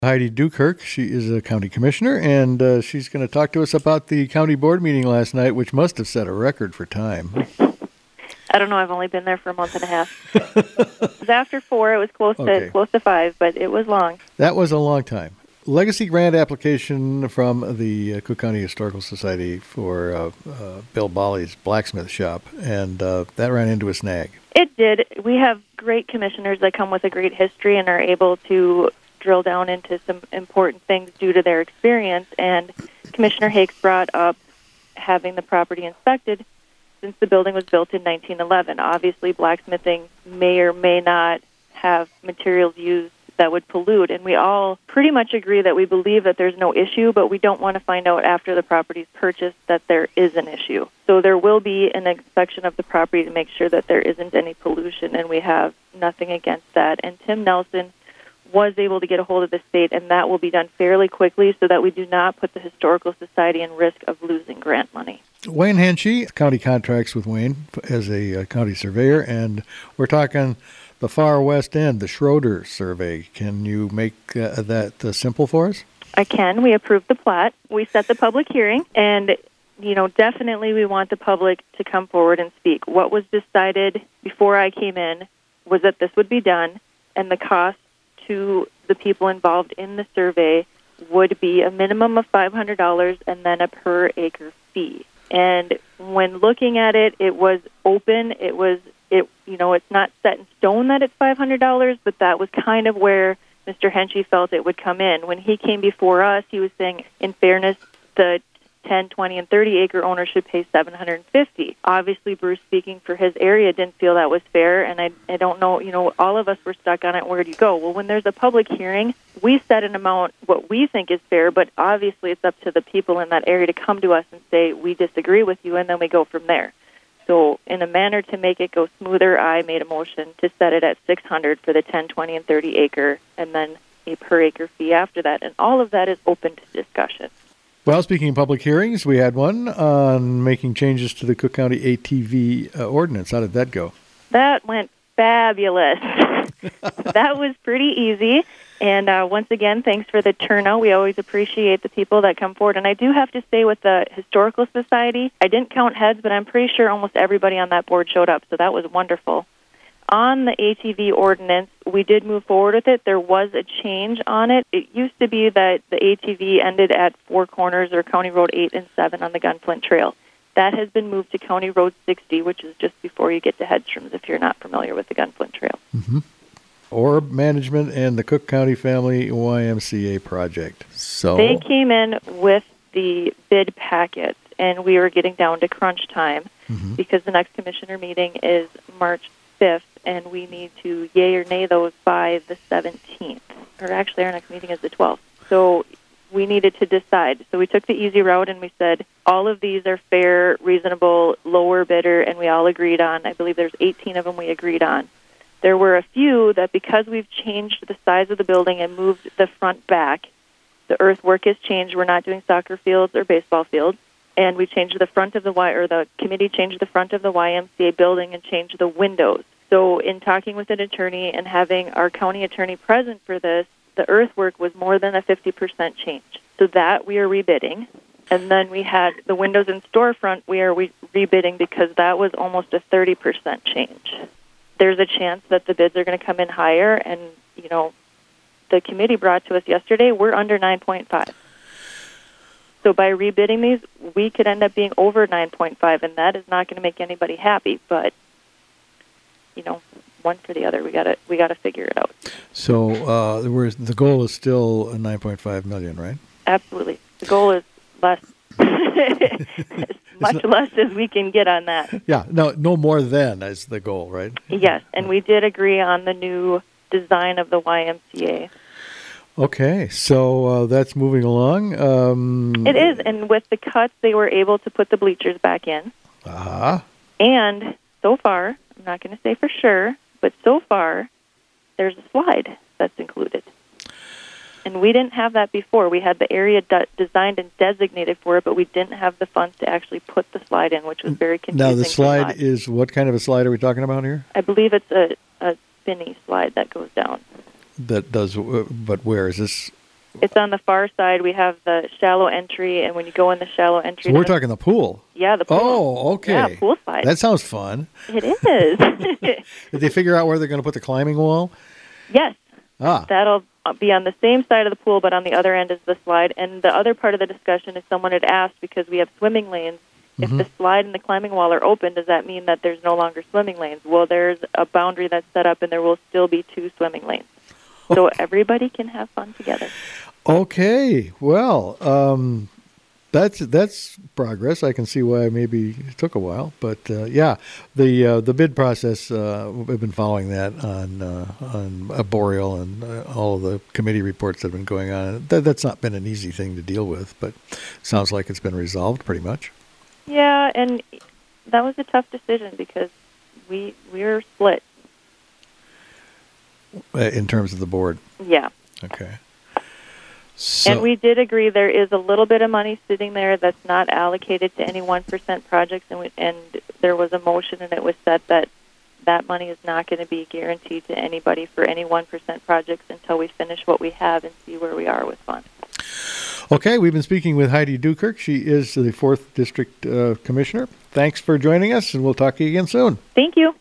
Heidi Dukirk. She is a county commissioner, and she's going to talk to us about the county board meeting last night, which must have set a record for time. I don't know. I've only been there for a month and a half. It was after 4. It was close to 5, but it was long. That was a long time. Legacy grant application from the Cook County Historical Society for Bill Bali's blacksmith shop, and that ran into a snag. It did. We have great commissioners that come with a great history and are able to drill down into some important things due to their experience, and Commissioner Hakes brought up having the property inspected since the building was built in 1911. Obviously, blacksmithing may or may not have materials used that would pollute, and we all pretty much agree that we believe that there's no issue, but we don't want to find out after the property is purchased that there is an issue. So there will be an inspection of the property to make sure that there isn't any pollution, and we have nothing against that. And Tim Nelson was able to get a hold of the state, and that will be done fairly quickly so that we do not put the Historical Society in risk of losing grant money. Wayne Henshey, county contracts with Wayne as a county surveyor, and we're talking the far west end, the Schroeder survey. Can you make that simple for us? I can. We approved the plat. We set the public hearing, and definitely we want the public to come forward and speak. What was decided before I came in was that this would be done, and the cost to the people involved in the survey would be a minimum of $500 and then a per acre fee. And when looking at it, it was open. It's not set in stone that it's $500, but that was kind of where Mr. Henshey felt it would come in. When he came before us, he was saying, in fairness, the 10, 20, and 30 acre owner should pay $750. Obviously, Bruce, speaking for his area, didn't feel that was fair, and I don't know, all of us were stuck on it. Where do you go? Well, when there's a public hearing, we set an amount what we think is fair, but obviously it's up to the people in that area to come to us and say, we disagree with you, and then we go from there. So in a manner to make it go smoother, I made a motion to set it at $600 for the 10, 20, and 30 acre, and then a per acre fee after that, and all of that is open to discussion. Well, speaking of public hearings, we had one on making changes to the Cook County ATV ordinance. How did that go? That went fabulous. That was pretty easy. And once again, thanks for the turnout. We always appreciate the people that come forward. And I do have to say with the Historical Society, I didn't count heads, but I'm pretty sure almost everybody on that board showed up. So that was wonderful. On the ATV ordinance, we did move forward with it. There was a change on it. It used to be that the ATV ended at Four Corners or County Road 8 and 7 on the Gunflint Trail. That has been moved to County Road 60, which is just before you get to Hedstrom's if you're not familiar with the Gunflint Trail. Mm-hmm. Orb Management and the Cook County Family YMCA project. So they came in with the bid packet, and we were getting down to crunch time because the next commissioner meeting is March 5th, and we need to yay or nay those by the 17th. Or actually, our next meeting is the 12th. So we needed to decide. So we took the easy route, and we said all of these are fair, reasonable, lower bidder, and we all agreed on. I believe there's 18 of them we agreed on. There were a few that because we've changed the size of the building and moved the front back, the earthwork has changed. We're not doing soccer fields or baseball fields. And we changed the front of the committee changed the front of the YMCA building and changed the windows. So in talking with an attorney and having our county attorney present for this, the earthwork was more than a 50% change. So that we are rebidding. And then we had the windows and storefront we are rebidding because that was almost a 30% change. There's a chance that the bids are going to come in higher, and, the committee brought to us yesterday, we're under 9.5. So by rebidding these, we could end up being over 9.5, and that is not going to make anybody happy, but, one for the other, we got to figure it out. So the goal is still $9.5 million, right? Absolutely. The goal is less. Much less as we can get on that. Yeah, no more than is the goal, right? Yes, and we did agree on the new design of the YMCA. Okay, so that's moving along. It is, and with the cuts, they were able to put the bleachers back in. And so far, I'm not going to say for sure, but so far, there's a slide that's included. And we didn't have that before. We had the area designed and designated for it, but we didn't have the funds to actually put the slide in, which was very confusing. Now, the slide is, what kind of a slide are we talking about here? I believe it's a spinny slide that goes down. That does, but where? Is this It's on the far side. We have the shallow entry, and when you go in the shallow entry... So we're talking the pool. Yeah, the pool. Oh, okay. Yeah, poolside. That sounds fun. It is. Did they figure out where they're going to put the climbing wall? Yes. Ah. That'll be on the same side of the pool, but on the other end is the slide. And the other part of the discussion is someone had asked, because we have swimming lanes, if the slide and the climbing wall are open, does that mean that there's no longer swimming lanes? Well, there's a boundary that's set up, and there will still be 2 swimming lanes. So everybody can have fun together. Okay. Well, that's progress. I can see why maybe it took a while, but yeah, the bid process. We've been following that on Boreal and all of the committee reports that have been going on. That's not been an easy thing to deal with, but sounds like it's been resolved pretty much. Yeah, and that was a tough decision because we were split. In terms of the board. Yeah. Okay. So, and we did agree there is a little bit of money sitting there that's not allocated to any 1% projects, and there was a motion, and it was set that that money is not going to be guaranteed to anybody for any 1% projects until we finish what we have and see where we are with funds. Okay, we've been speaking with Heidi Dukirk. She is the 4th District Commissioner. Thanks for joining us, and we'll talk to you again soon. Thank you.